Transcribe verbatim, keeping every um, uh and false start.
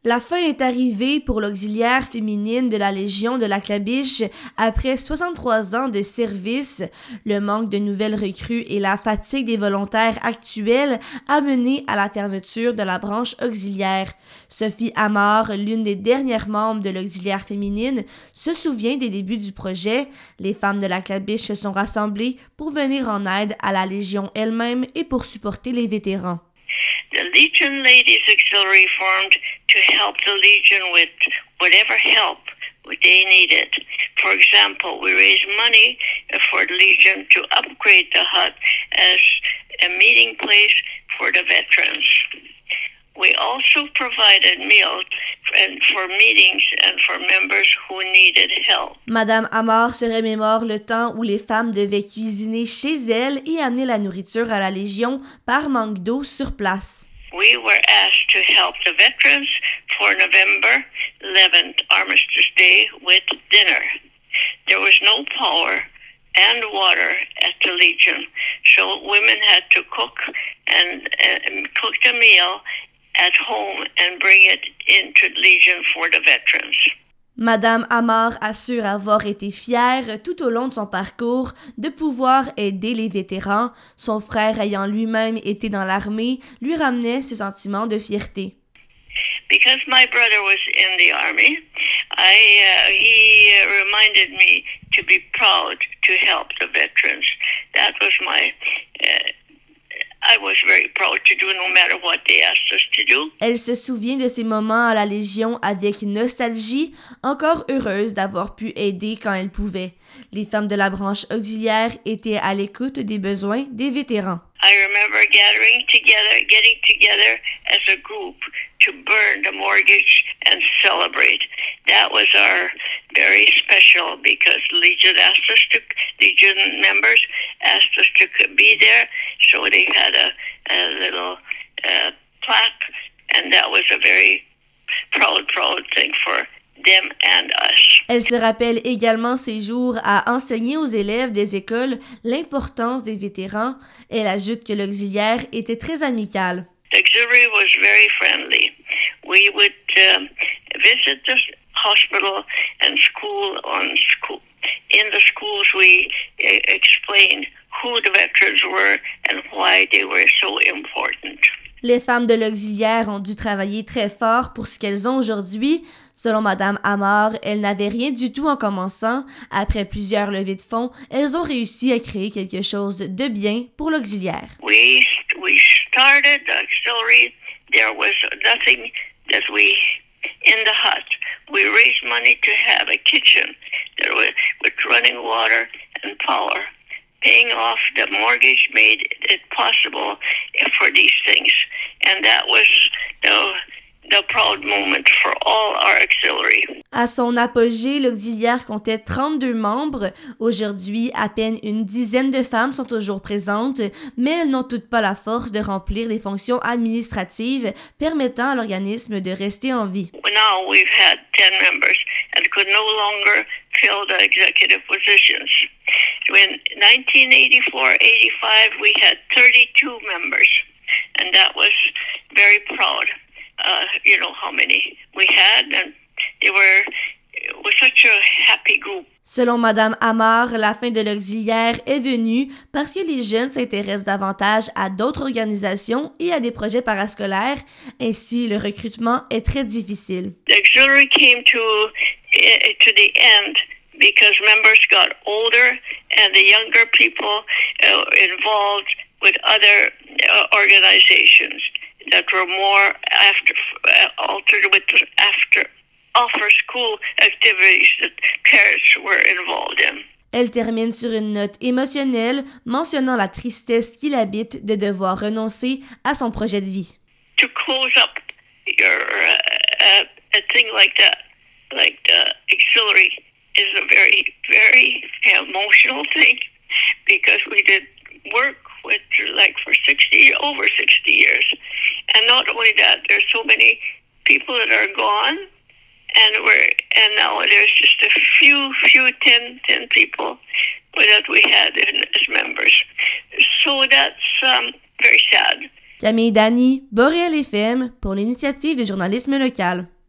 La fin est arrivée pour l'auxiliaire féminine de la Légion de la Clabiche après soixante-trois ans de service. Le manque de nouvelles recrues et la fatigue des volontaires actuels a mené à la fermeture de la branche auxiliaire. Sophie Amar, l'une des dernières membres de l'auxiliaire féminine, se souvient des débuts du projet. Les femmes de la Clabiche se sont rassemblées pour venir en aide à la Légion elle-même et pour supporter les vétérans. The Legion Ladies Auxiliary formed to help the Legion with whatever help they needed. For example, we raised money for the Legion to upgrade the hut as a meeting place for the veterans. We also provided meals for meetings and for members who needed help. Madame Amar se remémore le temps où les femmes devaient cuisiner chez elles et amener la nourriture à la Légion par manque d'eau sur place. We were asked to help the veterans for November eleventh, Armistice Day, with dinner. There was no power and water at the Legion, so women had to cook and, and cook the meal at home and bring it into Legion for the veterans. Madame Amar assure avoir été fière tout au long de son parcours de pouvoir aider les vétérans. Son frère ayant lui-même été dans l'armée lui ramenait ce sentiment de fierté. Because my brother was in the army, I uh, he uh, reminded me to be proud to help the veterans. That was my uh, I was very proud to do no matter what they asked us to do. Elle se souvient de ces moments à la Légion avec nostalgie, encore heureuse d'avoir pu aider quand elle pouvait. Les femmes de la branche auxiliaire étaient à l'écoute des besoins des vétérans. I remember gathering together, getting together as a group to burn the mortgage and celebrate. That was our very special because Legion asked us to, Legion members asked us to be there, so they had a, a little uh, plaque, and that was a very proud, proud thing for them and us. Elle se rappelle également ses jours à enseigner aux élèves des écoles l'importance des vétérans. Elle ajoute que l'auxiliaire était très amical. The auxiliary was very friendly. We would um, visit the hospital and school on school. In the schools, we uh, explained who the veterans were and why they were so important. Les femmes de l'auxiliaire ont dû travailler très fort pour ce qu'elles ont aujourd'hui. Selon Madame Amar, elles n'avaient rien du tout en commençant. Après plusieurs levées de fonds, elles ont réussi à créer quelque chose de bien pour l'auxiliaire. We, we started the auxiliary. There was nothing that we, in the hut. We raised money to have a kitchen. There was, with running water and power. Paying off the mortgage made it possible for these things. And that was the, the proud moment for all our auxiliary. À son apogée, l'auxiliaire comptait trente-deux membres. Aujourd'hui, à peine une dizaine de femmes sont toujours présentes, mais elles n'ont toutes pas la force de remplir les fonctions administratives permettant à l'organisme de rester en vie. Now we've had ten members and could no longer fill the executive positions. In nineteen eighty-four eighty-five, we had thirty-two members, and that was very proud. Uh, you know how many we had, and they were, it was such a happy group. Selon Madame Amar, la fin de l'auxiliaire est venue parce que les jeunes s'intéressent davantage à d'autres organisations et à des projets parascolaires. Ainsi, le recrutement est très difficile. The auxiliary came to uh, to the end because members got older and the younger people uh, involved with other uh, organizations that were more after uh, altered with after offer school activities that parents were involved in. Elle termine sur une note émotionnelle, mentionnant la tristesse qui l'habite de devoir renoncer à son projet de vie. To close up your uh, a thing like that, like the auxiliary, is a very, very emotional thing because we did work with like for sixty, over sixty years. And not only that, there's so many people that are gone, and we're, and now there's just a few, few, ten, ten people that we had in, as members. So that's um, very sad. Camille Dany, Boréal F M, pour l'initiative de journalisme local.